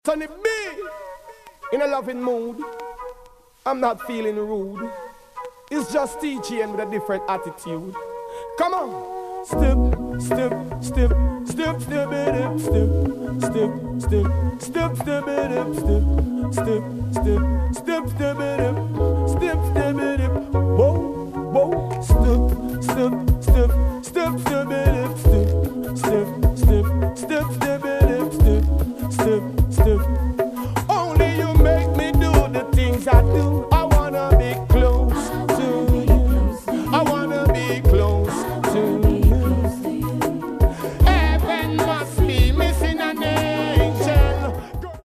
Sonny B, in a loving mood. I'm not feeling rude. It's just teaching with a different attitude. Come on. Step, step, step, step, step it up, step, step, step, step, step it up, step, step, step, step, step it up, step, step it up. Whoa, whoa, step, step, step,